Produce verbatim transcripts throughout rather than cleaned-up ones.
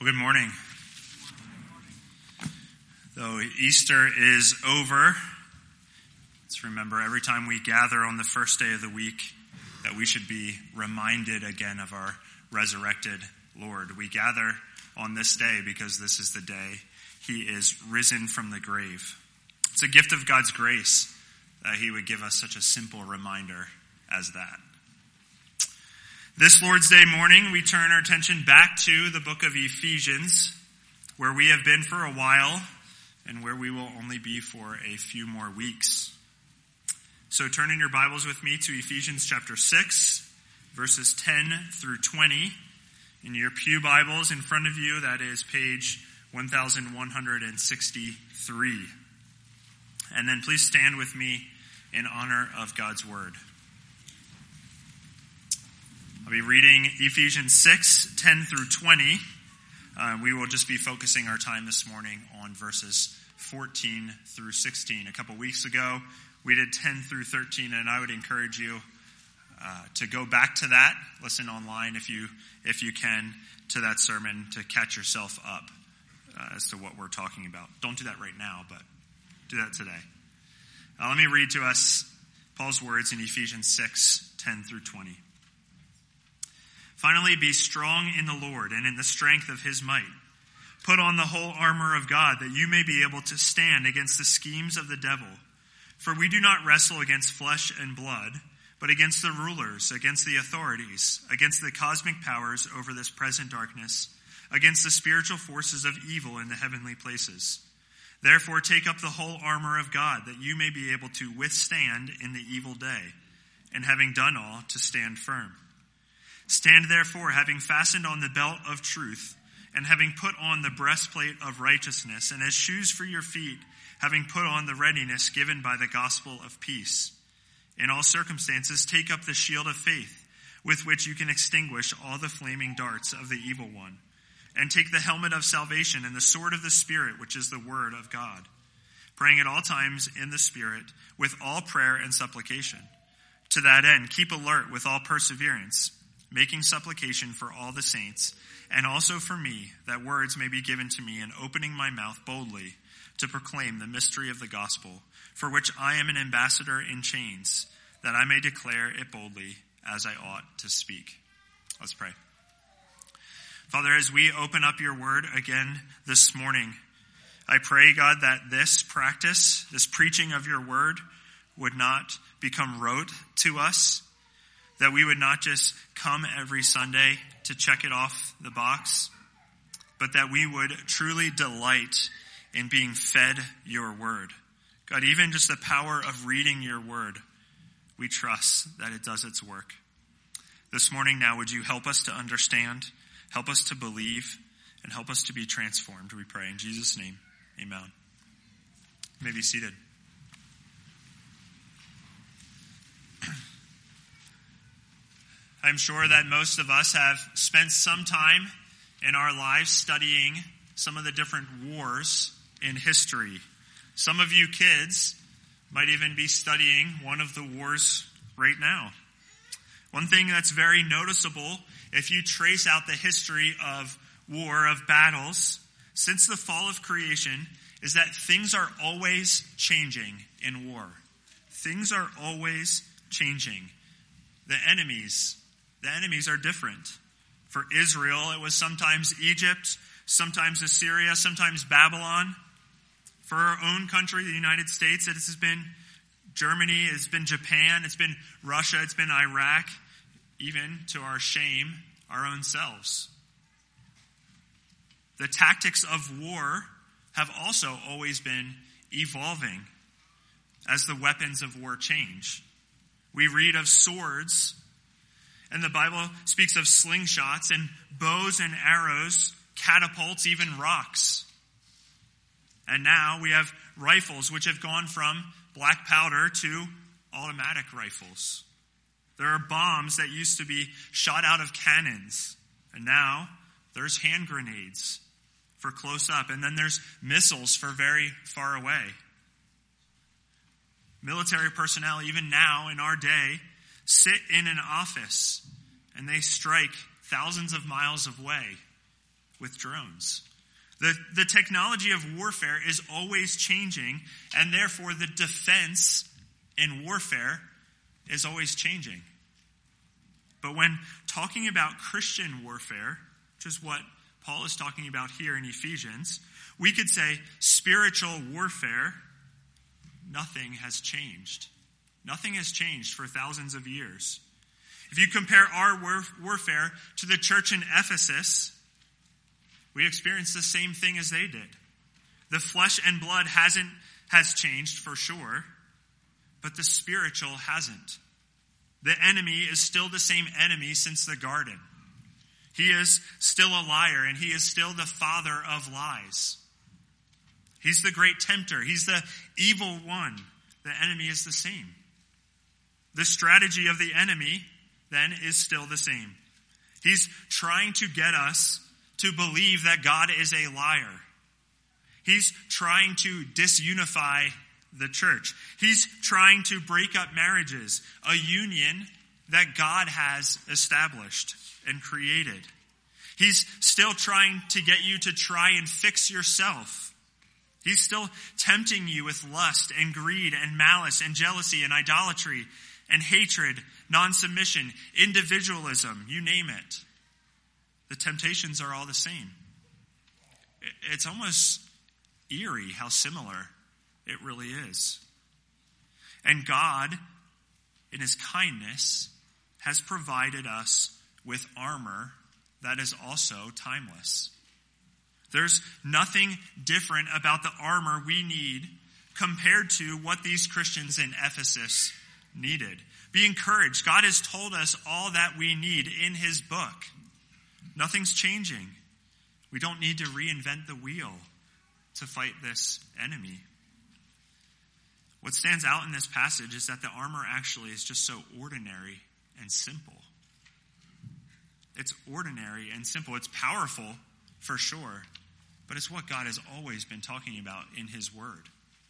Well, good morning. Though Easter is over, let's remember every time we gather on the first day of the week that we should be reminded again of our resurrected Lord. We gather on this day because this is the day he is risen from the grave. It's a gift of God's grace that he would give us such a simple reminder as that. This Lord's Day morning, we turn our attention back to the book of Ephesians, where we have been for a while and where we will only be for a few more weeks. So turn in your Bibles with me to Ephesians chapter six, verses ten through twenty. In your pew Bibles in front of you, that is page one thousand one hundred sixty-three. And then please stand with me in honor of God's word. I'll be reading Ephesians six, ten through twenty. Uh, we will just be focusing our time this morning on verses fourteen through sixteen. A couple weeks ago, we did ten through thirteen, and I would encourage you uh, to go back to that. Listen online if you if you can to that sermon to catch yourself up uh, as to what we're talking about. Don't do that right now, but do that today. Uh, let me read to us Paul's words in Ephesians six, ten through twenty. Finally, be strong in the Lord and in the strength of his might. Put on the whole armor of God that you may be able to stand against the schemes of the devil. For we do not wrestle against flesh and blood, but against the rulers, against the authorities, against the cosmic powers over this present darkness, against the spiritual forces of evil in the heavenly places. Therefore, take up the whole armor of God that you may be able to withstand in the evil day, and having done all, to stand firm. Stand therefore, having fastened on the belt of truth, and having put on the breastplate of righteousness, and as shoes for your feet, having put on the readiness given by the gospel of peace. In all circumstances, take up the shield of faith, with which you can extinguish all the flaming darts of the evil one. And take the helmet of salvation and the sword of the Spirit, which is the word of God, praying at all times in the Spirit, with all prayer and supplication. To that end, keep alert with all perseverance, making supplication for all the saints, and also for me, that words may be given to me in opening my mouth boldly to proclaim the mystery of the gospel, for which I am an ambassador in chains, that I may declare it boldly as I ought to speak. Let's pray. Father, as we open up your word again this morning, I pray, God, that this practice, this preaching of your word, would not become rote to us, that we would not just come every Sunday to check it off the box, but that we would truly delight in being fed your word. God, even just the power of reading your word, we trust that it does its work. This morning now, would you help us to understand, help us to believe, and help us to be transformed, we pray. In Jesus' name, amen. You may be seated. I'm sure that most of us have spent some time in our lives studying some of the different wars in history. Some of you kids might even be studying one of the wars right now. One thing that's very noticeable, if you trace out the history of war, of battles, since the fall of creation, is that things are always changing in war. Things are always changing. The enemies The enemies are different. For Israel, it was sometimes Egypt, sometimes Assyria, sometimes Babylon. For our own country, the United States, it has been Germany, it's been Japan, it's been Russia, it's been Iraq, even to our shame, our own selves. The tactics of war have also always been evolving as the weapons of war change. We read of swords, and the Bible speaks of slingshots and bows and arrows, catapults, even rocks. And now we have rifles which have gone from black powder to automatic rifles. There are bombs that used to be shot out of cannons, and now there's hand grenades for close up, and then there's missiles for very far away. Military personnel, even now in our day, sit in an office and they strike thousands of miles away with drones. The, the technology of warfare is always changing, and therefore the defense in warfare is always changing. But when talking about Christian warfare, which is what Paul is talking about here in Ephesians, we could say spiritual warfare, nothing has changed. Nothing has changed for thousands of years. If you compare our war- warfare to the church in Ephesus, we experience the same thing as they did. The flesh and blood hasn't has changed for sure, but the spiritual hasn't. The enemy is still the same enemy since the garden. He is still a liar, and he is still the father of lies. He's the great tempter. He's the evil one. The enemy is the same. The strategy of the enemy, then, is still the same. He's trying to get us to believe that God is a liar. He's trying to disunify the church. He's trying to break up marriages, a union that God has established and created. He's still trying to get you to try and fix yourself. He's still tempting you with lust and greed and malice and jealousy and idolatry and hatred, non-submission, individualism, you name it. The temptations are all the same. It's almost eerie how similar it really is. And God, in his kindness, has provided us with armor that is also timeless. There's nothing different about the armor we need compared to what these Christians in Ephesus needed. Be encouraged. God has told us all that we need in his book. Nothing's changing. We don't need to reinvent the wheel to fight this enemy. What stands out in this passage is that the armor actually is just so ordinary and simple. It's ordinary and simple. It's powerful for sure, but it's what God has always been talking about in his word.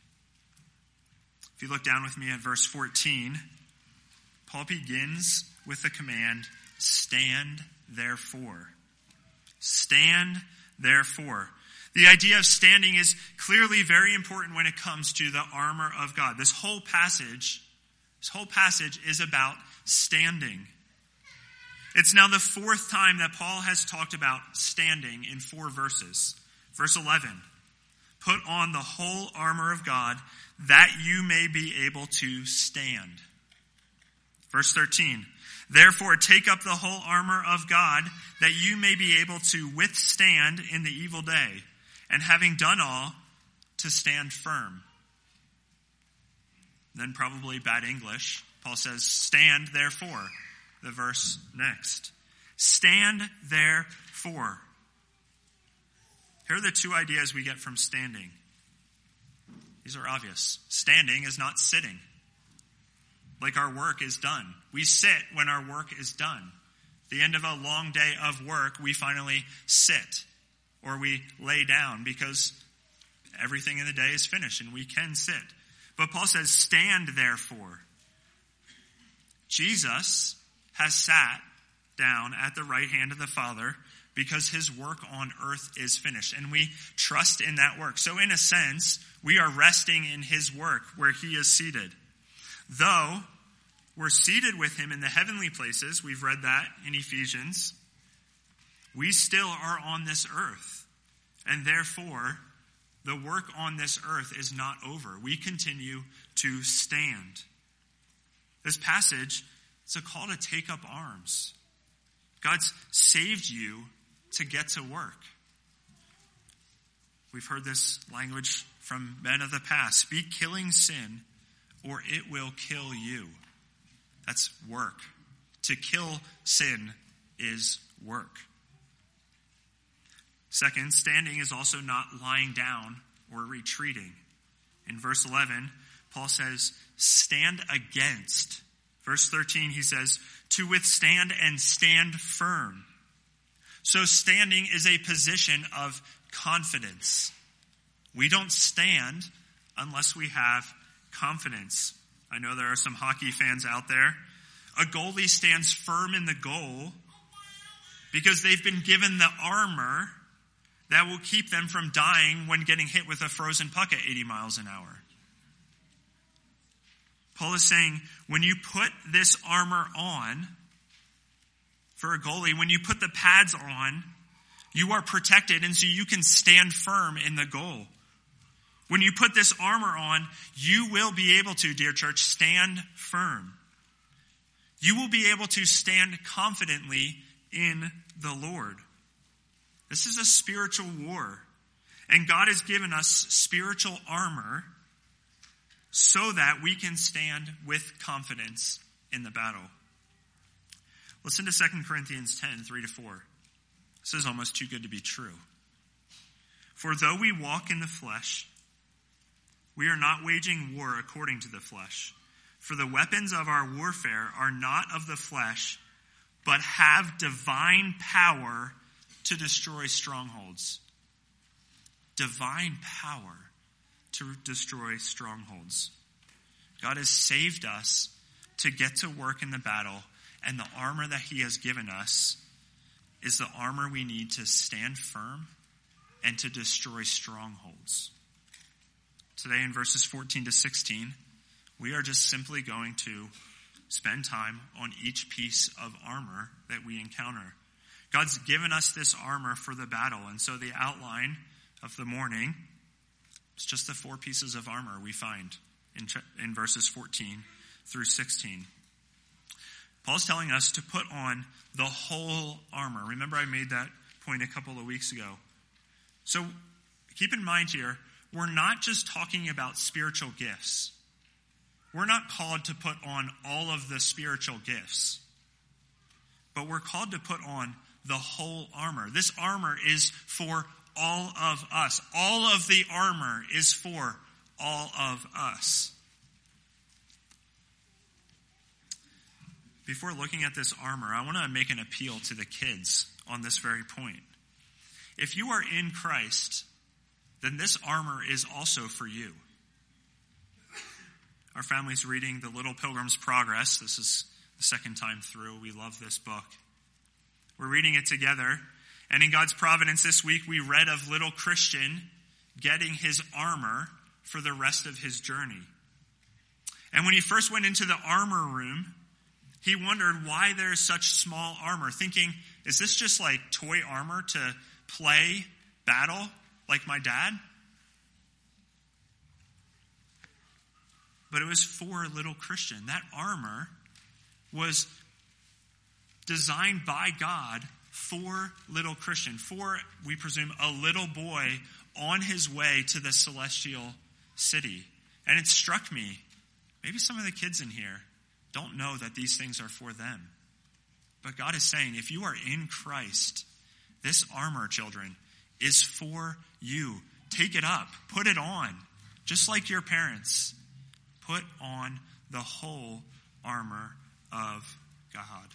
If you look down with me at verse fourteen, Paul begins with the command, stand therefore. Stand therefore. The idea of standing is clearly very important when it comes to the armor of God. This whole passage, this whole passage is about standing. It's now the fourth time that Paul has talked about standing in four verses. Verse eleven, put on the whole armor of God that you may be able to stand. Verse thirteen, therefore take up the whole armor of God that you may be able to withstand in the evil day, and having done all, to stand firm. Then probably bad English, Paul says, stand therefore. The verse next. Stand therefore. Here are the two ideas we get from standing. These are obvious. Standing is not sitting. Like our work is done. We sit when our work is done. At the end of a long day of work, we finally sit or we lay down because everything in the day is finished and we can sit. But Paul says, stand therefore. Jesus has sat down at the right hand of the Father because his work on earth is finished, and we trust in that work. So in a sense, we are resting in his work where he is seated. Though we're seated with him in the heavenly places, we've read that in Ephesians, we still are on this earth, and therefore the work on this earth is not over. We continue to stand. This passage, it's a call to take up arms. God's saved you to get to work. We've heard this language from men of the past. Be killing sin, or it will kill you. That's work. To kill sin is work. Second, standing is also not lying down or retreating. In verse eleven, Paul says, stand against. Verse thirteen, he says, to withstand and stand firm. So standing is a position of confidence. We don't stand unless we have confidence. I know there are some hockey fans out there. A goalie stands firm in the goal because they've been given the armor that will keep them from dying when getting hit with a frozen puck at eighty miles an hour. Paul is saying, when you put this armor on, for a goalie, when you put the pads on, you are protected, and so you can stand firm in the goal. When you put this armor on, you will be able to, dear church, stand firm. You will be able to stand confidently in the Lord. This is a spiritual war, and God has given us spiritual armor so that we can stand with confidence in the battle. Listen to Second Corinthians ten, three to four. This is almost too good to be true. For though we walk in the flesh, we are not waging war according to the flesh. For the weapons of our warfare are not of the flesh, but have divine power to destroy strongholds. Divine power to destroy strongholds. God has saved us to get to work in the battle, and the armor that he has given us is the armor we need to stand firm and to destroy strongholds. Today in verses fourteen to sixteen, we are just simply going to spend time on each piece of armor that we encounter. God's given us this armor for the battle, and so the outline of the morning is just the four pieces of armor we find in, in verses fourteen through sixteen. Paul's telling us to put on the whole armor. Remember I made that point a couple of weeks ago. So keep in mind here, we're not just talking about spiritual gifts. We're not called to put on all of the spiritual gifts. But we're called to put on the whole armor. This armor is for all of us. All of the armor is for all of us. Before looking at this armor, I want to make an appeal to the kids on this very point. If you are in Christ, then this armor is also for you. Our family's reading The Little Pilgrim's Progress. This is the second time through. We love this book. We're reading it together. And in God's providence this week, we read of little Christian getting his armor for the rest of his journey. And when he first went into the armor room, he wondered why there's such small armor, thinking, is this just like toy armor to play battle like my dad? But it was for little Christian. That armor was designed by God for little Christian, for, we presume, a little boy on his way to the celestial city. And it struck me, maybe some of the kids in here don't know that these things are for them. But God is saying, if you are in Christ, this armor, children, is for you. Take it up. Put it on. Just like your parents. Put on the whole armor of God.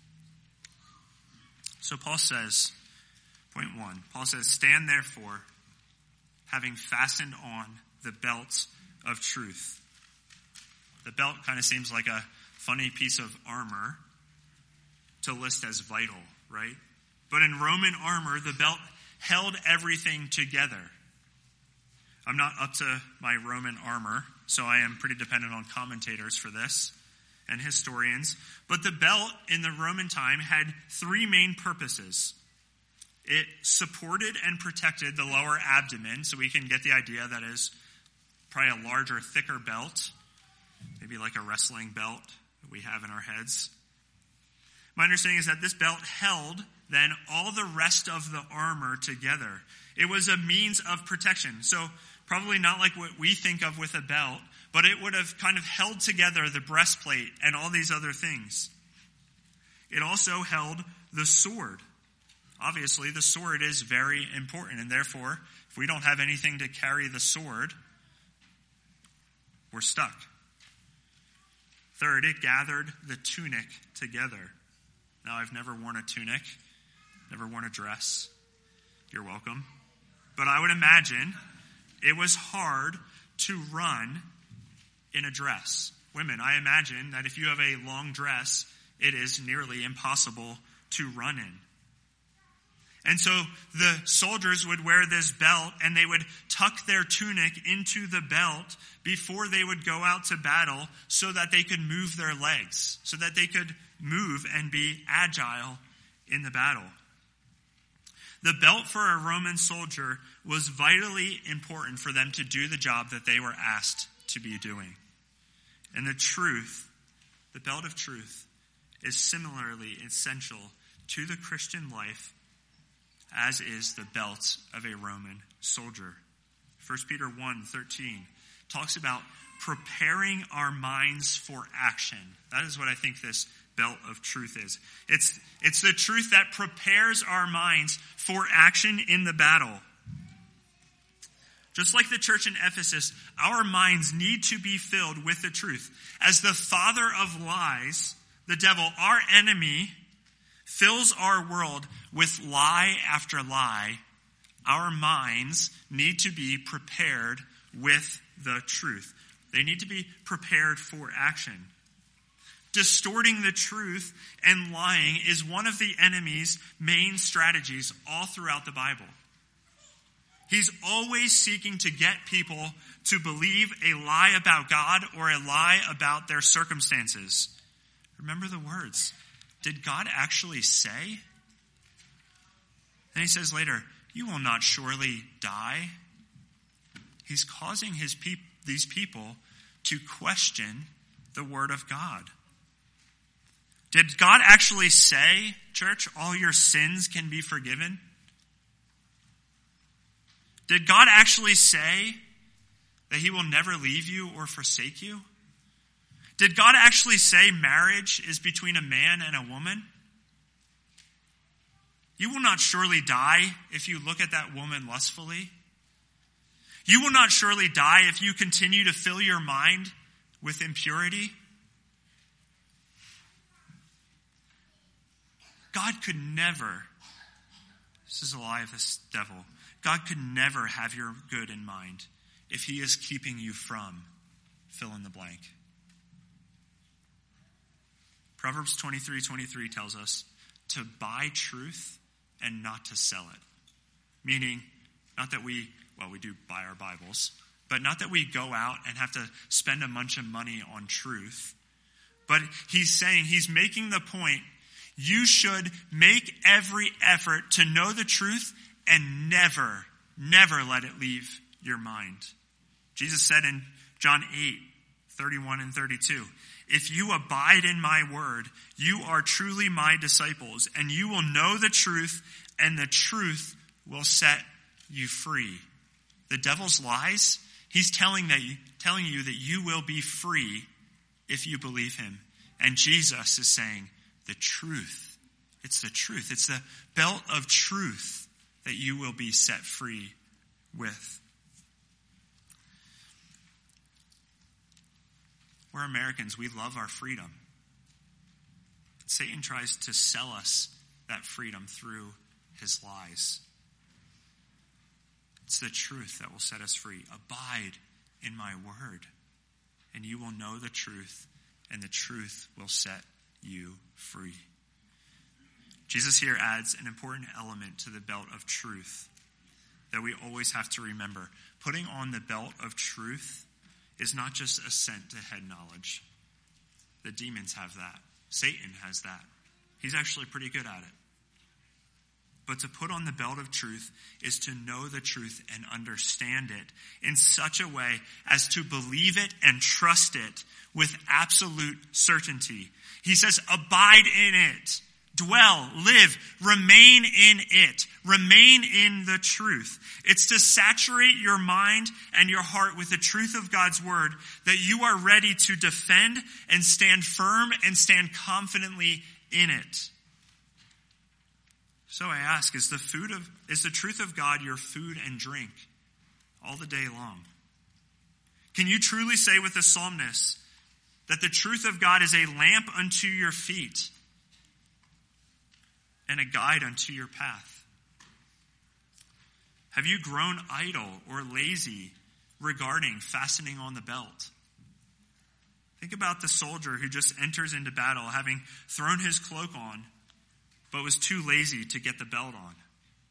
So Paul says, point one, Paul says, stand therefore, having fastened on the belt of truth. The belt kind of seems like a funny piece of armor to list as vital, right? But in Roman armor, the belt held everything together. I'm not up to my Roman armor, so I am pretty dependent on commentators for this and historians. But the belt in the Roman time had three main purposes. It supported and protected the lower abdomen, so we can get the idea that is probably a larger, thicker belt, maybe like a wrestling belt that we have in our heads. My understanding is that this belt held then all the rest of the armor together. It was a means of protection. So probably not like what we think of with a belt, but it would have kind of held together the breastplate and all these other things. It also held the sword. Obviously, the sword is very important, and therefore, if we don't have anything to carry the sword, we're stuck. Third, it gathered the tunic together. Now, I've never worn a tunic, never worn a dress. You're welcome. But I would imagine it was hard to run in a dress. Women, I imagine that if you have a long dress, it is nearly impossible to run in. And so the soldiers would wear this belt, and they would tuck their tunic into the belt before they would go out to battle so that they could move their legs, so that they could move and be agile in the battle. The belt for a Roman soldier was vitally important for them to do the job that they were asked to be doing. And the truth, the belt of truth, is similarly essential to the Christian life, as is the belt of a Roman soldier. First Peter one thirteen talks about preparing our minds for action. That is what I think this belt of truth is. It's, it's the truth that prepares our minds for action in the battle. Just like the church in Ephesus, our minds need to be filled with the truth. As the father of lies, the devil, our enemy, fills our world with lie after lie, our minds need to be prepared with the truth. They need to be prepared for action. Distorting the truth and lying is one of the enemy's main strategies all throughout the Bible. He's always seeking to get people to believe a lie about God or a lie about their circumstances. Remember the words. Did God actually say? Then he says later, you will not surely die. He's causing his peop- these people to question the word of God. Did God actually say, church, all your sins can be forgiven? Did God actually say that he will never leave you or forsake you? Did God actually say marriage is between a man and a woman? You will not surely die if you look at that woman lustfully. You will not surely die if you continue to fill your mind with impurity. God could never, this is a lie of the devil, God could never have your good in mind if he is keeping you from fill in the blank. Proverbs twenty-three twenty-three tells us to buy truth and not to sell it. Meaning, not that we, well, we do buy our Bibles, but not that we go out and have to spend a bunch of money on truth. But he's saying, he's making the point, you should make every effort to know the truth and never, never let it leave your mind. Jesus said in John eight thirty-one and thirty-two, if you abide in my word, you are truly my disciples, and you will know the truth, and the truth will set you free. The devil's lies, he's telling that you, telling you that you will be free if you believe him. And Jesus is saying, the truth. It's the truth. It's the belt of truth that you will be set free with. We're Americans. We love our freedom. Satan tries to sell us that freedom through his lies. It's the truth that will set us free. Abide in my word, and you will know the truth, and the truth will set you free. Jesus here adds an important element to the belt of truth that we always have to remember. Putting on the belt of truth is not just assent to head knowledge. The demons have that. Satan has that. He's actually pretty good at it. But to put on the belt of truth is to know the truth and understand it in such a way as to believe it and trust it with absolute certainty. He says, abide in it. Dwell, live, remain in it. Remain in the truth. It's to saturate your mind and your heart with the truth of God's word that you are ready to defend and stand firm and stand confidently in it. So I ask, is the food of is the truth of God your food and drink all the day long? Can you truly say with the psalmist that the truth of God is a lamp unto your feet and a guide unto your path? Have you grown idle or lazy regarding fastening on the belt? Think about the soldier who just enters into battle having thrown his cloak on, but was too lazy to get the belt on.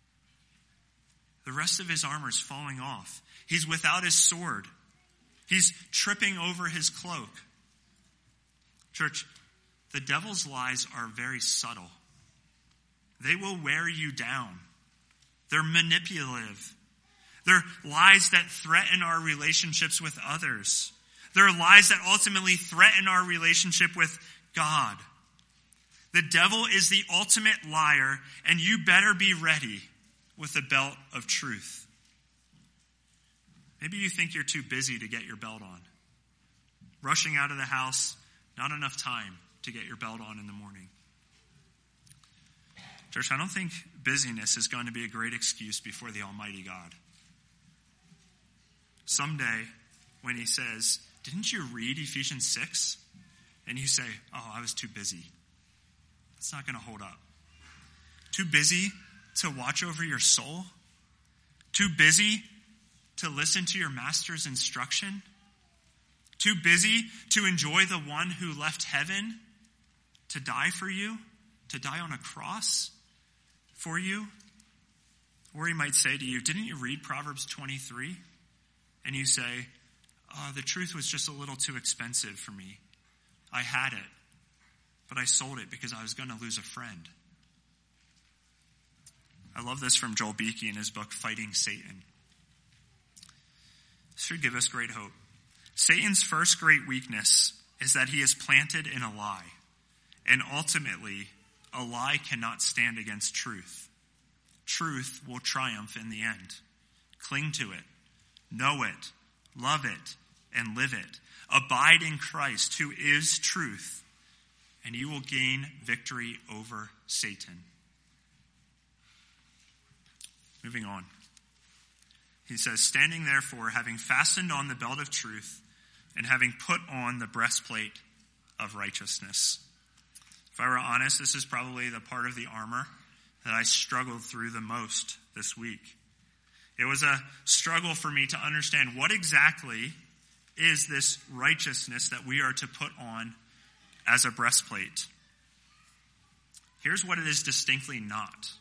The rest of his armor is falling off. He's without his sword. He's tripping over his cloak. Church, the devil's lies are very subtle. They will wear you down. They're manipulative. They're lies that threaten our relationships with others. They're lies that ultimately threaten our relationship with God. The devil is the ultimate liar, and you better be ready with the belt of truth. Maybe you think you're too busy to get your belt on. Rushing out of the house, not enough time to get your belt on in the morning. Church, I don't think busyness is going to be a great excuse before the Almighty God. Someday, when he says, "Didn't you read Ephesians six?" And you say, "Oh, I was too busy." It's not going to hold up. Too busy to watch over your soul? Too busy to listen to your master's instruction? Too busy to enjoy the one who left heaven to die for you? To die on a cross for you? Or he might say to you, "Didn't you read Proverbs twenty-three?" And you say, "Oh, the truth was just a little too expensive for me. I had it, but I sold it because I was going to lose a friend." I love this from Joel Beakey in his book, Fighting Satan. This should give us great hope. Satan's first great weakness is that he is planted in a lie. And ultimately, a lie cannot stand against truth. Truth will triumph in the end. Cling to it, know it, love it, and live it. Abide in Christ, who is truth, and you will gain victory over Satan. Moving on. He says, "Standing therefore, having fastened on the belt of truth, and having put on the breastplate of righteousness." If I were honest, this is probably the part of the armor that I struggled through the most this week. It was a struggle for me to understand what exactly is this righteousness that we are to put on as a breastplate. Here's what it is distinctly not.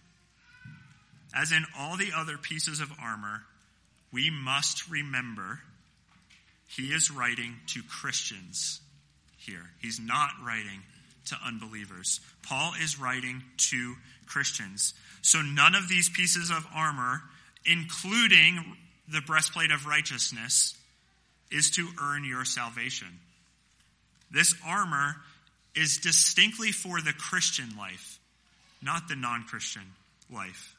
As in all the other pieces of armor, we must remember he is writing to Christians here. He's not writing to unbelievers. Paul is writing to Christians. So none of these pieces of armor, including the breastplate of righteousness, is to earn your salvation. This armor is distinctly for the Christian life, not the non-Christian life.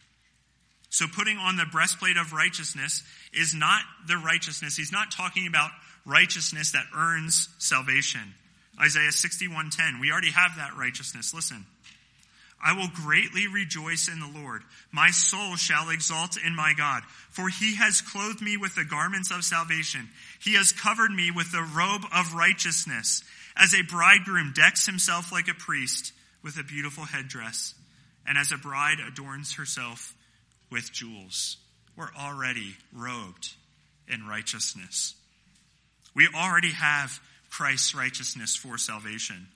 So putting on the breastplate of righteousness is not the righteousness. He's not talking about righteousness that earns salvation. Isaiah sixty-one ten, we already have that righteousness. Listen. "I will greatly rejoice in the Lord. My soul shall exult in my God. For he has clothed me with the garments of salvation. He has covered me with the robe of righteousness. As a bridegroom decks himself like a priest with a beautiful headdress, and as a bride adorns herself with jewels." We're already robed in righteousness. We already have Christ's righteousness for salvation.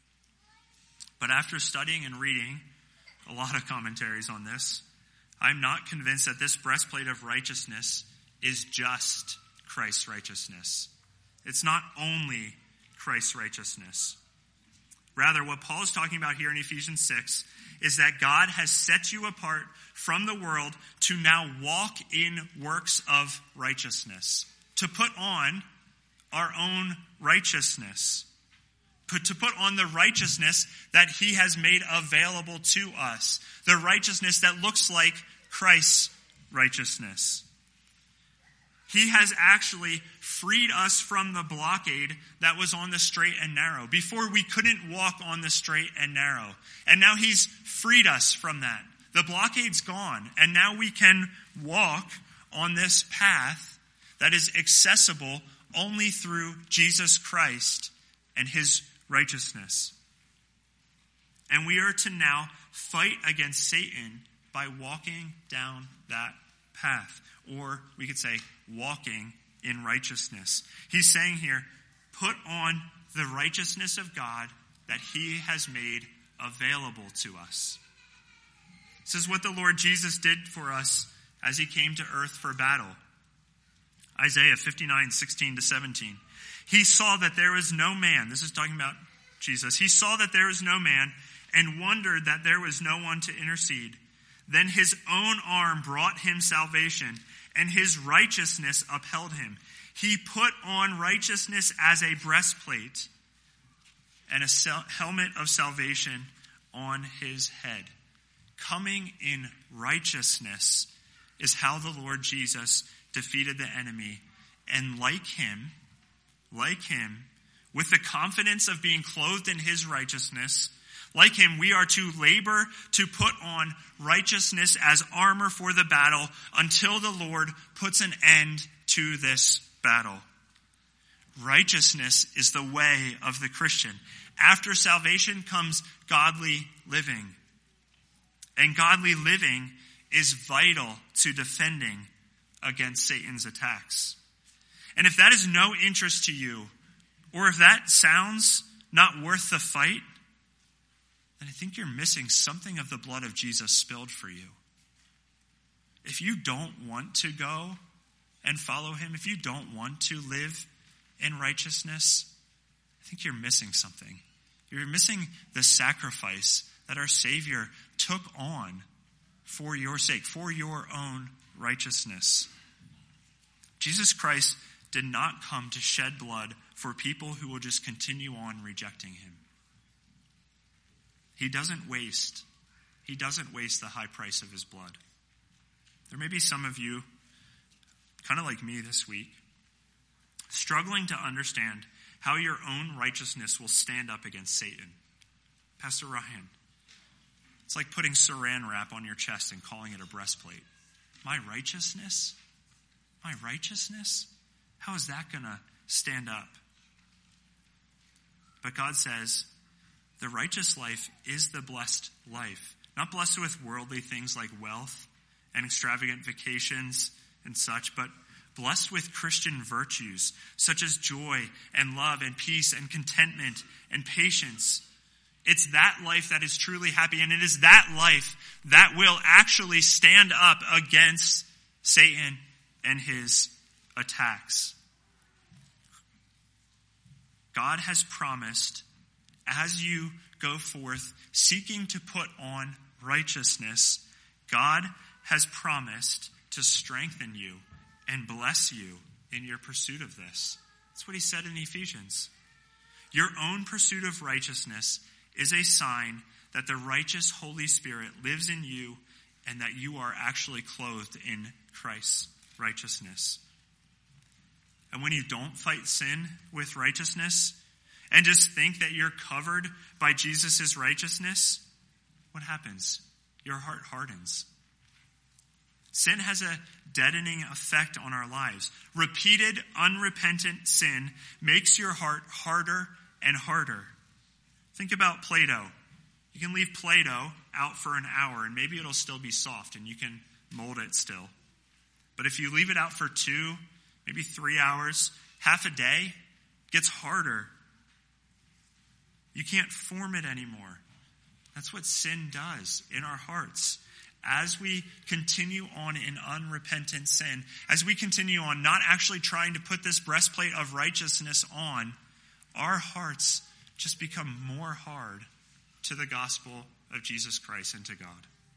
But after studying and reading a lot of commentaries on this, I'm not convinced that this breastplate of righteousness is just Christ's righteousness. It's not only Christ's righteousness. Rather, what Paul is talking about here in Ephesians six is that God has set you apart from the world to now walk in works of righteousness, to put on our own righteousness, put, to put on the righteousness that he has made available to us, the righteousness that looks like Christ's righteousness. He has actually freed us from the blockade that was on the straight and narrow. Before, we couldn't walk on the straight and narrow. And now he's freed us from that. The blockade's gone. And now we can walk on this path that is accessible only through Jesus Christ and his righteousness. And we are to now fight against Satan by walking down that path. Or we could say, walking in righteousness. He's saying here, put on the righteousness of God that he has made available to us. This is what the Lord Jesus did for us as he came to earth for battle. Isaiah fifty-nine, sixteen to seventeen. He saw that there was no man. This is talking about Jesus. He saw that there was no man and wondered that there was no one to intercede. Then his own arm brought him salvation, and his righteousness upheld him. He put on righteousness as a breastplate and a helmet of salvation on his head. Coming in righteousness is how the Lord Jesus defeated the enemy. And like him, like him, with the confidence of being clothed in his righteousness, like him, we are to labor to put on righteousness as armor for the battle until the Lord puts an end to this battle. Righteousness is the way of the Christian. After salvation comes godly living. And godly living is vital to defending against Satan's attacks. And if that is no interest to you, or if that sounds not worth the fight, then I think you're missing something of the blood of Jesus spilled for you. If you don't want to go and follow him, if you don't want to live in righteousness, I think you're missing something. You're missing the sacrifice that our Savior took on for your sake, for your own righteousness. Jesus Christ did not come to shed blood for people who will just continue on rejecting him. He doesn't waste. He doesn't waste the high price of his blood. There may be some of you, kind of like me this week, struggling to understand how your own righteousness will stand up against Satan. Pastor Ryan, it's like putting saran wrap on your chest and calling it a breastplate. My righteousness? My righteousness? How is that going to stand up? But God says, the righteous life is the blessed life. Not blessed with worldly things like wealth and extravagant vacations and such, but blessed with Christian virtues such as joy and love and peace and contentment and patience. It's that life that is truly happy, and it is that life that will actually stand up against Satan and his attacks. God has promised, as you go forth seeking to put on righteousness, God has promised to strengthen you and bless you in your pursuit of this. That's what he said in Ephesians. Your own pursuit of righteousness is a sign that the righteous Holy Spirit lives in you and that you are actually clothed in Christ's righteousness. And when you don't fight sin with righteousness and just think that you're covered by Jesus' righteousness, what happens? Your heart hardens. Sin has a deadening effect on our lives. Repeated, unrepentant sin makes your heart harder and harder. Think about Play-Doh. You can leave Play-Doh out for an hour and maybe it'll still be soft and you can mold it still. But if you leave it out for two, maybe three hours, half a day, it gets harder. You can't form it anymore. That's what sin does in our hearts. As we continue on in unrepentant sin, as we continue on not actually trying to put this breastplate of righteousness on, our hearts just become more hard to the gospel of Jesus Christ and to God.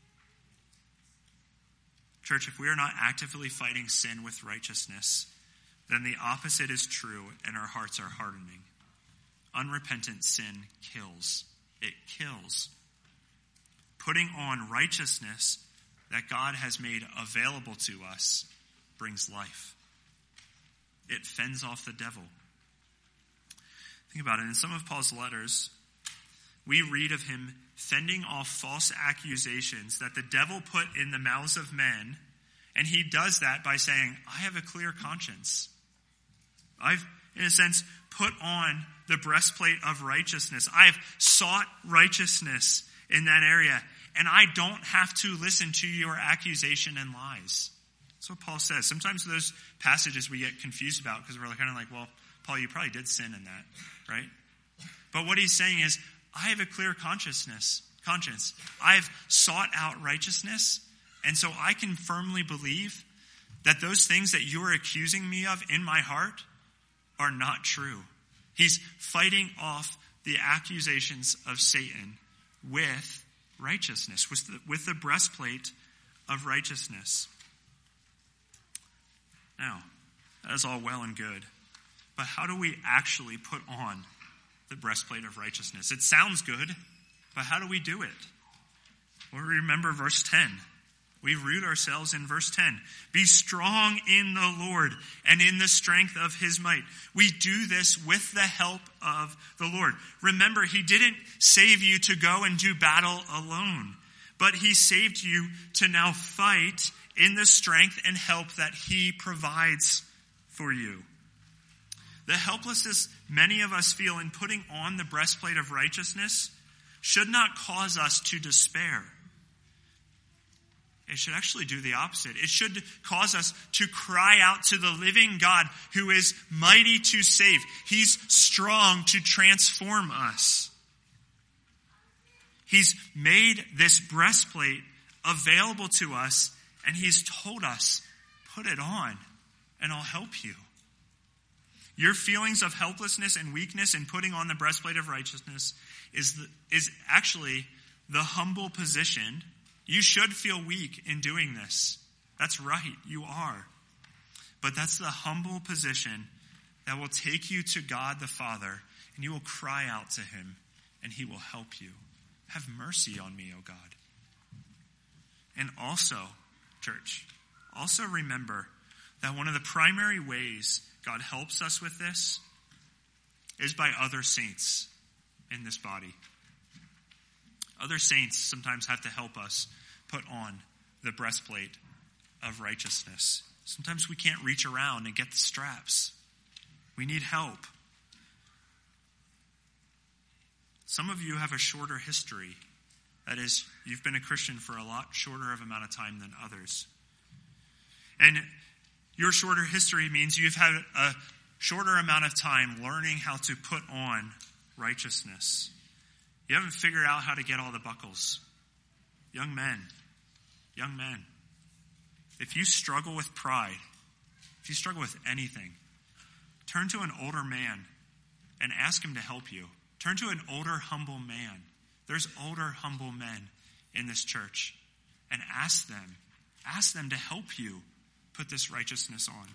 Church, if we are not actively fighting sin with righteousness, then the opposite is true and our hearts are hardening. Unrepentant sin kills. It kills. Putting on righteousness that God has made available to us brings life. It fends off the devil. Think about it. In some of Paul's letters, we read of him fending off false accusations that the devil put in the mouths of men, and he does that by saying, I have a clear conscience. I've, in a sense, put on the breastplate of righteousness. I have sought righteousness in that area, and I don't have to listen to your accusation and lies. That's what Paul says. Sometimes those passages we get confused about because we're kind of like, well, Paul, you probably did sin in that, right? But what he's saying is, I have a clear consciousness, conscience. I've sought out righteousness, and so I can firmly believe that those things that you are accusing me of in my heart are not true. He's fighting off the accusations of Satan with righteousness, with the, with the breastplate of righteousness. Now, that is all well and good, but how do we actually put on the breastplate of righteousness? It sounds good, but how do we do it? Well, remember verse ten. We root ourselves in verse ten. Be strong in the Lord and in the strength of his might. We do this with the help of the Lord. Remember, he didn't save you to go and do battle alone, but he saved you to now fight in the strength and help that he provides for you. The helplessness many of us feel in putting on the breastplate of righteousness should not cause us to despair. It should actually do the opposite. It should cause us to cry out to the living God who is mighty to save. He's strong to transform us. He's made this breastplate available to us, and he's told us, put it on, and I'll help you. Your feelings of helplessness and weakness in putting on the breastplate of righteousness is, the, is actually the humble position. You should feel weak in doing this. That's right, you are. But that's the humble position that will take you to God the Father, and you will cry out to him, and he will help you. Have mercy on me, O God. And also, church, also remember that one of the primary ways God helps us with this is by other saints in this body. Other saints sometimes have to help us put on the breastplate of righteousness. Sometimes we can't reach around and get the straps. We need help. Some of you have a shorter history. That is, you've been a Christian for a lot shorter of amount of time than others. And your shorter history means you've had a shorter amount of time learning how to put on righteousness. You haven't figured out how to get all the buckles. Young men, young men, if you struggle with pride, if you struggle with anything, turn to an older man and ask him to help you. Turn to an older, humble man. There's older, humble men in this church. And ask them, ask them to help you put this righteousness on.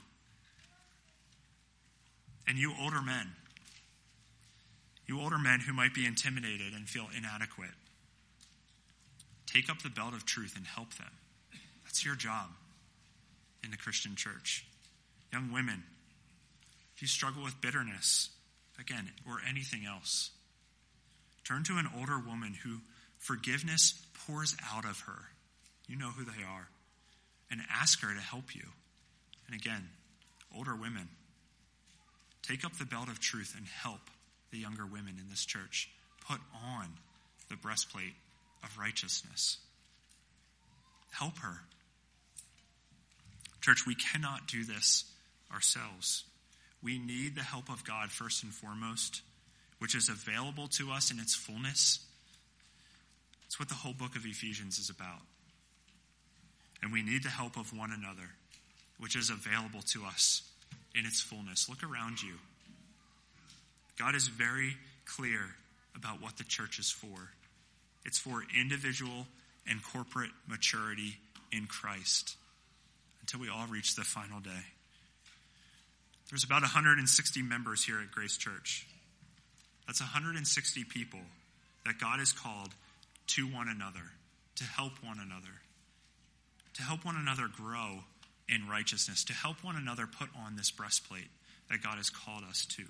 And you older men, you older men who might be intimidated and feel inadequate, take up the belt of truth and help them. That's your job in the Christian church. Young women, if you struggle with bitterness, again, or anything else, turn to an older woman who forgiveness pours out of her. You know who they are. And ask her to help you. And again, older women, take up the belt of truth and help the younger women in this church put on the breastplate of righteousness. Help her. Church, we cannot do this ourselves. We need the help of God first and foremost, which is available to us in its fullness. It's what the whole book of Ephesians is about. And we need the help of one another, which is available to us in its fullness. Look around you. God is very clear about what the church is for. It's for individual and corporate maturity in Christ until we all reach the final day. There's about one hundred sixty members here at Grace Church. That's one hundred sixty people that God has called to one another, to help one another, to help one another grow in righteousness, to help one another put on this breastplate that God has called us to.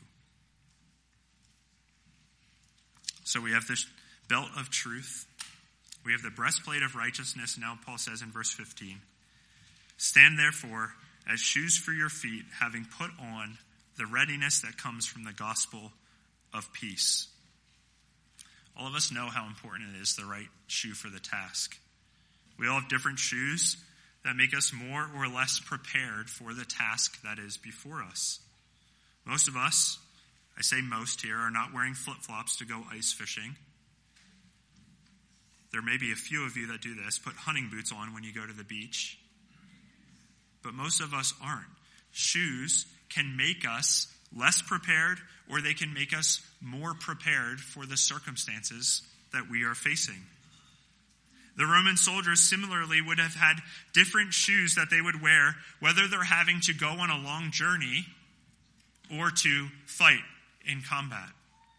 So we have this belt of truth. We have the breastplate of righteousness. Now Paul says in verse fifteen, stand therefore as shoes for your feet, having put on the readiness that comes from the gospel of peace. All of us know how important it is, the right shoe for the task. We all have different shoes that make us more or less prepared for the task that is before us. Most of us, I say most here, are not wearing flip-flops to go ice fishing. There may be a few of you that do this, put hunting boots on when you go to the beach. But most of us aren't. Shoes can make us less prepared, or they can make us more prepared for the circumstances that we are facing. The Roman soldiers similarly would have had different shoes that they would wear, whether they're having to go on a long journey or to fight in combat.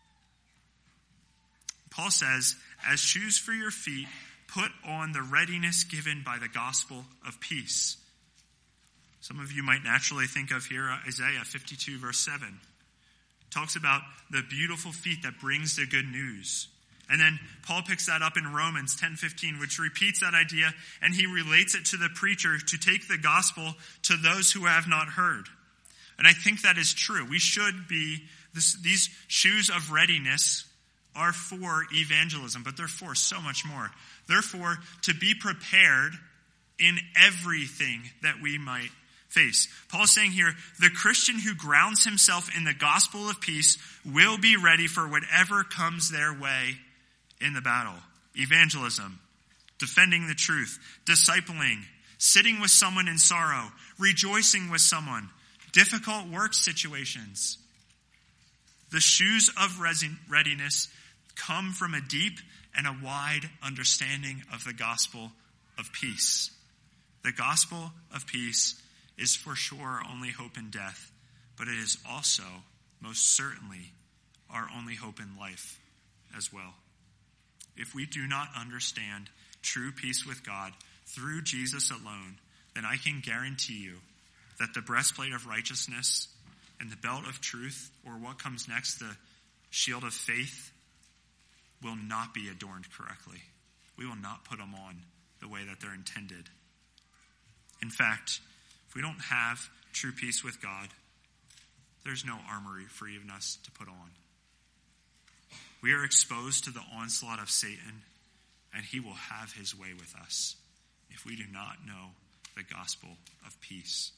Paul says, as shoes for your feet, put on the readiness given by the gospel of peace. Some of you might naturally think of here Isaiah fifty-two verse seven. It talks about the beautiful feet that brings the good news. And then Paul picks that up in Romans ten fifteen, which repeats that idea, and he relates it to the preacher to take the gospel to those who have not heard. And I think that is true. We should be, this, these shoes of readiness are for evangelism, but they're for so much more. Therefore, to be prepared in everything that we might face. Paul's saying here, the Christian who grounds himself in the gospel of peace will be ready for whatever comes their way in the battle. Evangelism, defending the truth, discipling, sitting with someone in sorrow, rejoicing with someone, difficult work situations. The shoes of readiness come from a deep and a wide understanding of the gospel of peace. The gospel of peace is for sure only hope in death, but it is also, most certainly, our only hope in life as well. If we do not understand true peace with God through Jesus alone, then I can guarantee you that the breastplate of righteousness and the belt of truth, or what comes next, the shield of faith, will not be adorned correctly. We will not put them on the way that they're intended. In fact, if we don't have true peace with God, there's no armor for even us to put on. We are exposed to the onslaught of Satan, and he will have his way with us if we do not know the gospel of peace.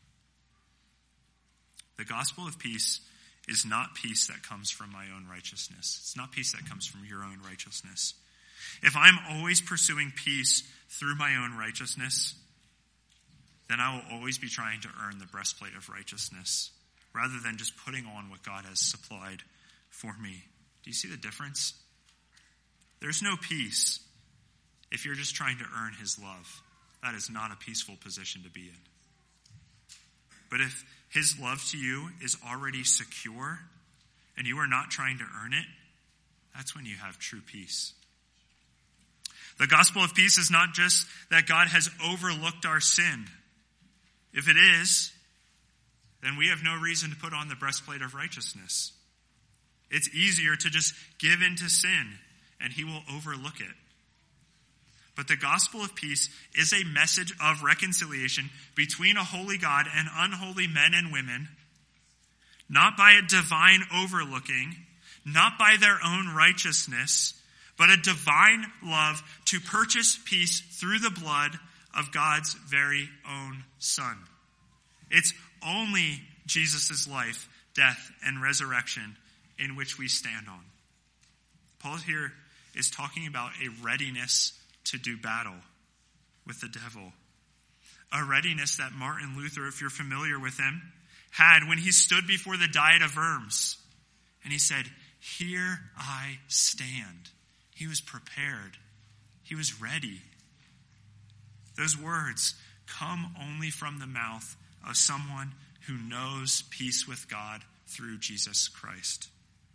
The gospel of peace is not peace that comes from my own righteousness. It's not peace that comes from your own righteousness. If I'm always pursuing peace through my own righteousness, then I will always be trying to earn the breastplate of righteousness rather than just putting on what God has supplied for me. Do you see the difference? There's no peace if you're just trying to earn his love. That is not a peaceful position to be in. But if his love to you is already secure and you are not trying to earn it, that's when you have true peace. The gospel of peace is not just that God has overlooked our sin. If it is, then we have no reason to put on the breastplate of righteousness. It's easier to just give in to sin, and he will overlook it. But the gospel of peace is a message of reconciliation between a holy God and unholy men and women, not by a divine overlooking, not by their own righteousness, but a divine love to purchase peace through the blood of God's very own Son. It's only Jesus' life, death, and resurrection in which we stand on. Paul here is talking about a readiness to do battle with the devil. A readiness that Martin Luther, if you're familiar with him, had when he stood before the Diet of Worms. And he said, "Here I stand." He was prepared. He was ready. Those words come only from the mouth of someone who knows peace with God through Jesus Christ.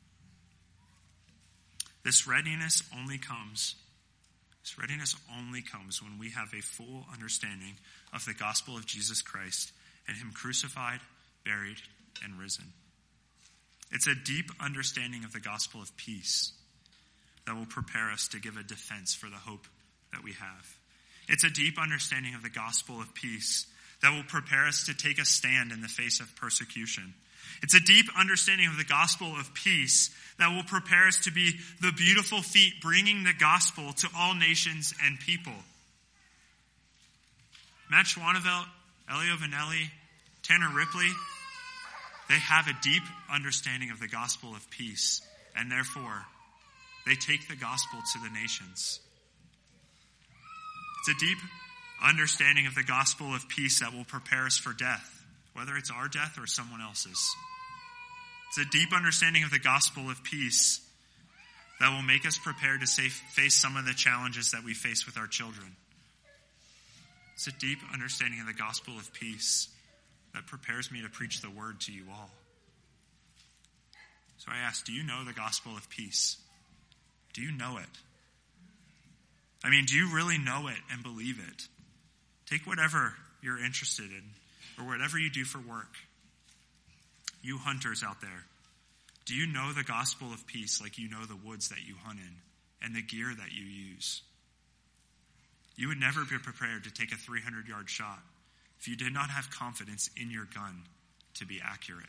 This readiness only comes, this readiness only comes when we have a full understanding of the gospel of Jesus Christ and him crucified, buried, and risen. It's a deep understanding of the gospel of peace that will prepare us to give a defense for the hope that we have. It's a deep understanding of the gospel of peace that will prepare us to take a stand in the face of persecution. It's a deep understanding of the gospel of peace that will prepare us to be the beautiful feet bringing the gospel to all nations and people. Matt Schwanevelt, Elio Vanelli, Tanner Ripley, they have a deep understanding of the gospel of peace, and therefore they take the gospel to the nations. It's a deep understanding of the gospel of peace that will prepare us for death, whether it's our death or someone else's. It's a deep understanding of the gospel of peace that will make us prepared to face some of the challenges that we face with our children. It's a deep understanding of the gospel of peace that prepares me to preach the word to you all. So I ask, do you know the gospel of peace? Do you know it? I mean, do you really know it and believe it? Take whatever you're interested in or whatever you do for work. You hunters out there, do you know the gospel of peace like you know the woods that you hunt in and the gear that you use? You would never be prepared to take a three hundred yard shot if you did not have confidence in your gun to be accurate.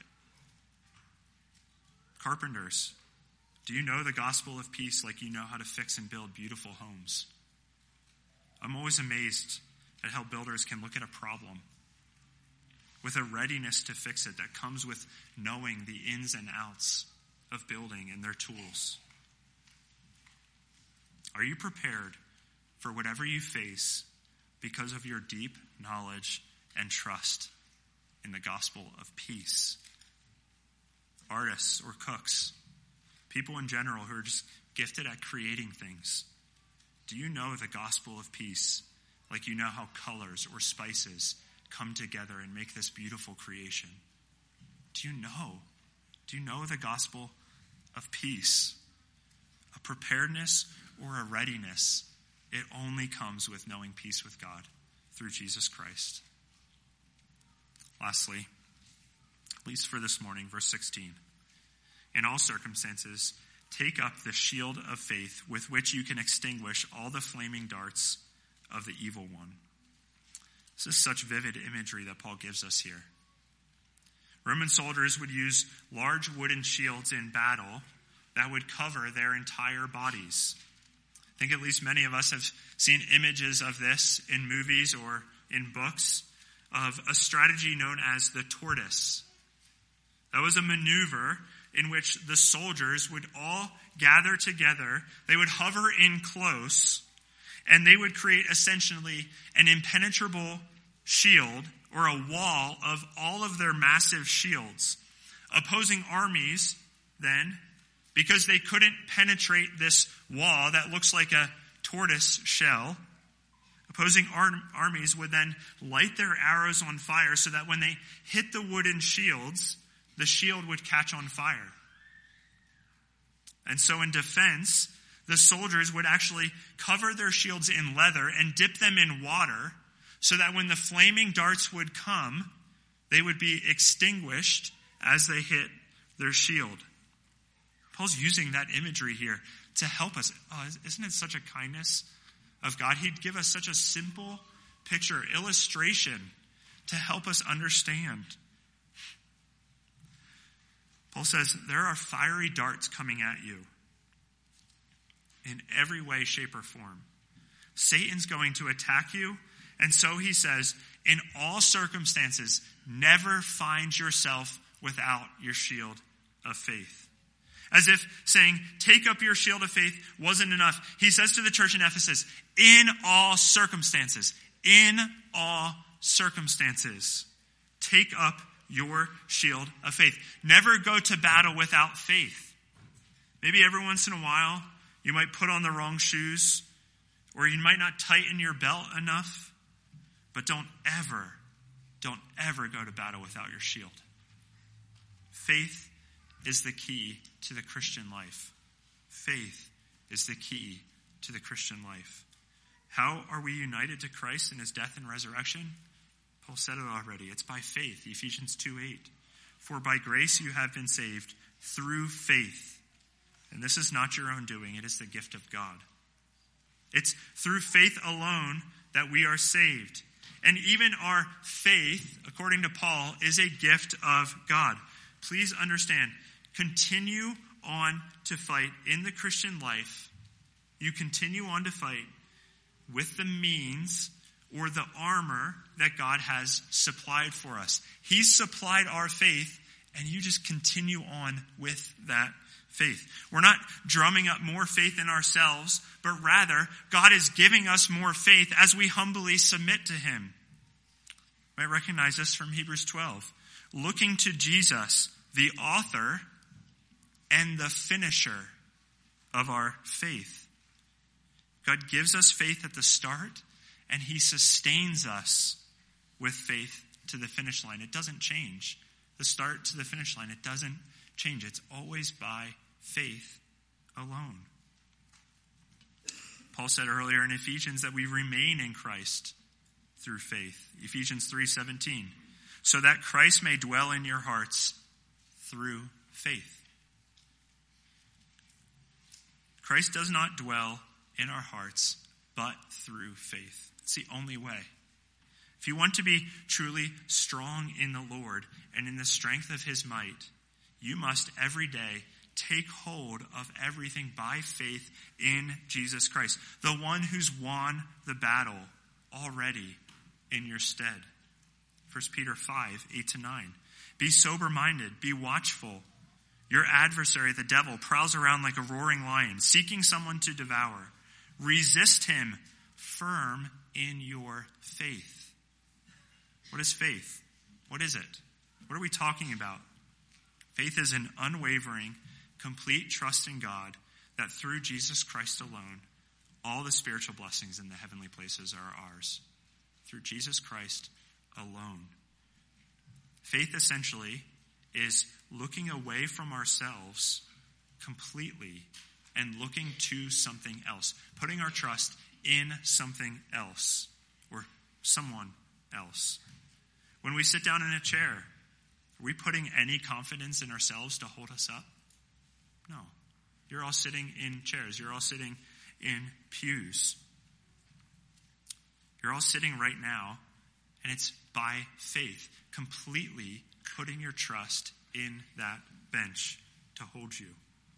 Carpenters, do you know the gospel of peace like you know how to fix and build beautiful homes? I'm always amazed at how builders can look at a problem with a readiness to fix it that comes with knowing the ins and outs of building and their tools. Are you prepared for whatever you face because of your deep knowledge and trust in the gospel of peace? Artists or cooks, people in general who are just gifted at creating things, do you know the gospel of peace like you know how colors or spices come together and make this beautiful creation? Do you know? Do you know the gospel of peace? A preparedness or a readiness, it only comes with knowing peace with God through Jesus Christ. Lastly, at least for this morning, verse sixteen. In all circumstances, take up the shield of faith with which you can extinguish all the flaming darts of the evil one. This is such vivid imagery that Paul gives us here. Roman soldiers would use large wooden shields in battle that would cover their entire bodies. I think at least many of us have seen images of this in movies or in books of a strategy known as the tortoise. That was a maneuver in which the soldiers would all gather together. They would hover in close, and they would create essentially an impenetrable shield or a wall of all of their massive shields. Opposing armies, then, because they couldn't penetrate this wall that looks like a tortoise shell, opposing ar- armies would then light their arrows on fire so that when they hit the wooden shields, the shield would catch on fire. And so in defense, the soldiers would actually cover their shields in leather and dip them in water so that when the flaming darts would come, they would be extinguished as they hit their shield. Paul's using that imagery here to help us. Oh, isn't it such a kindness of God? He'd give us such a simple picture, illustration to help us understand. Paul says, there are fiery darts coming at you in every way, shape, or form. Satan's going to attack you. And so he says, in all circumstances, never find yourself without your shield of faith. As if saying, take up your shield of faith wasn't enough. He says to the church in Ephesus, in all circumstances, in all circumstances, take up your shield of faith. Never go to battle without faith. Maybe every once in a while, you might put on the wrong shoes, or you might not tighten your belt enough, but don't ever, don't ever go to battle without your shield. Faith is the key to the Christian life. Faith is the key to the Christian life. How are we united to Christ in his death and resurrection? Paul said it already. It's by faith, Ephesians two eight. For by grace you have been saved through faith. And this is not your own doing. It is the gift of God. It's through faith alone that we are saved. And even our faith, according to Paul, is a gift of God. Please understand, continue on to fight in the Christian life. You continue on to fight with the means or the armor that God has supplied for us. He's supplied our faith, and you just continue on with that faith. We're not drumming up more faith in ourselves, but rather God is giving us more faith as we humbly submit to him. You might recognize this from Hebrews twelve. Looking to Jesus, the author and the finisher of our faith. God gives us faith at the start, and he sustains us with faith to the finish line. It doesn't change. The start to the finish line, it doesn't change. It's always by faith alone. Paul said earlier in Ephesians that we remain in Christ through faith. Ephesians three seventeen. So that Christ may dwell in your hearts through faith. Christ does not dwell in our hearts, but through faith. It's the only way. If you want to be truly strong in the Lord and in the strength of his might, you must every day take hold of everything by faith in Jesus Christ, the one who's won the battle already in your stead. First Peter five, eight to nine. Be sober-minded, be watchful. Your adversary, the devil, prowls around like a roaring lion, seeking someone to devour. Resist him, firm in your faith. What is faith? What is it? What are we talking about? Faith is an unwavering, complete trust in God that through Jesus Christ alone, all the spiritual blessings in the heavenly places are ours. Through Jesus Christ alone. Faith essentially is looking away from ourselves completely and looking to something else, putting our trust in something else or someone else. When we sit down in a chair, are we putting any confidence in ourselves to hold us up? No. You're all sitting in chairs. You're all sitting in pews. You're all sitting right now, and it's by faith, completely putting your trust in that bench to hold you.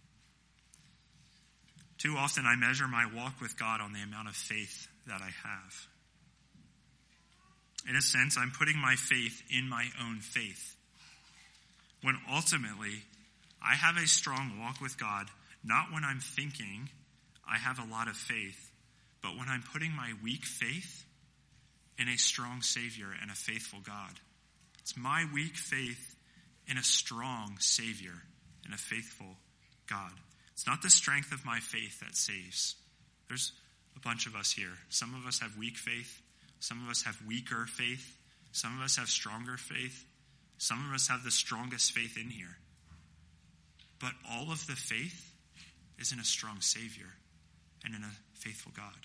Too often I measure my walk with God on the amount of faith that I have. In a sense, I'm putting my faith in my own faith. When ultimately, I have a strong walk with God, not when I'm thinking I have a lot of faith, but when I'm putting my weak faith in a strong Savior and a faithful God. It's my weak faith in a strong Savior and a faithful God. It's not the strength of my faith that saves. There's a bunch of us here. Some of us have weak faith. Some of us have weaker faith. Some of us have stronger faith. Some of us have the strongest faith in here. But all of the faith is in a strong Savior and in a faithful God.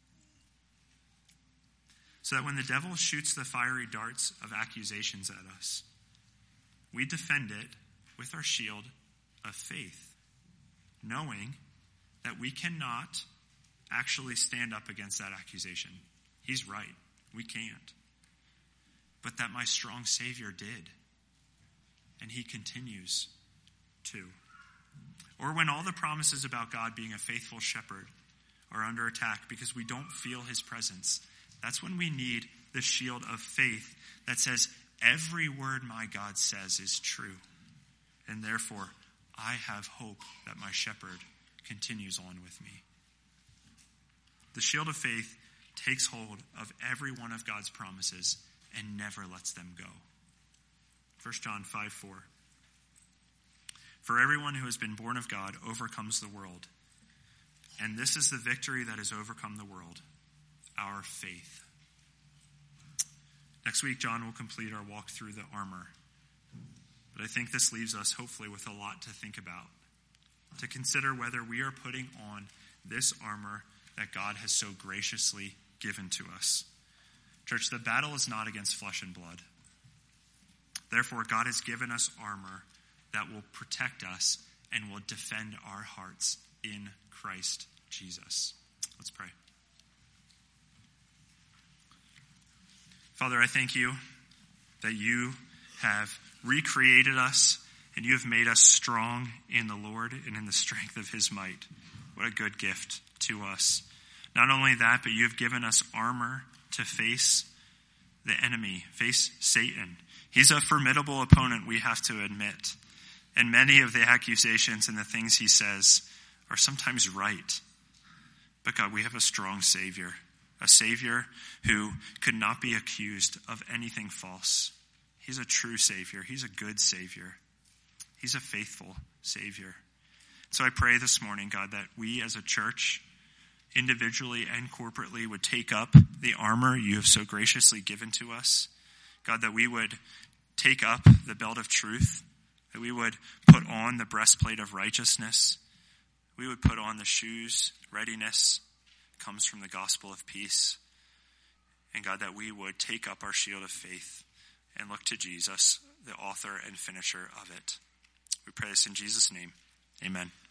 So that when the devil shoots the fiery darts of accusations at us, we defend it with our shield of faith, knowing that we cannot actually stand up against that accusation. He's right. We can't. But that my strong Savior did. And he continues to. Or when all the promises about God being a faithful shepherd are under attack because we don't feel his presence, that's when we need the shield of faith that says, every word my God says is true. And therefore, I have hope that my shepherd continues on with me. The shield of faith takes hold of every one of God's promises and never lets them go. First John five four. For everyone who has been born of God overcomes the world. And this is the victory that has overcome the world, our faith. Next week, John will complete our walk through the armor. But I think this leaves us, hopefully, with a lot to think about, to consider whether we are putting on this armor that God has so graciously given to us. Church, the battle is not against flesh and blood. Therefore, God has given us armor that will protect us and will defend our hearts in Christ Jesus. Let's pray. Father, I thank you that you have recreated us and you have made us strong in the Lord and in the strength of his might. What a good gift to us. Not only that, but you have given us armor to face the enemy, face Satan. He's a formidable opponent, we have to admit. And many of the accusations and the things he says are sometimes right. But God, we have a strong Savior, a Savior who could not be accused of anything false. He's a true Savior. He's a good Savior. He's a faithful Savior. So I pray this morning, God, that we as a church, individually and corporately, would take up the armor you have so graciously given to us. God, that we would take up the belt of truth, that we would put on the breastplate of righteousness, we would put on the shoes, readiness comes from the gospel of peace. And God, that we would take up our shield of faith and look to Jesus, the author and finisher of it. We pray this in Jesus' name. Amen.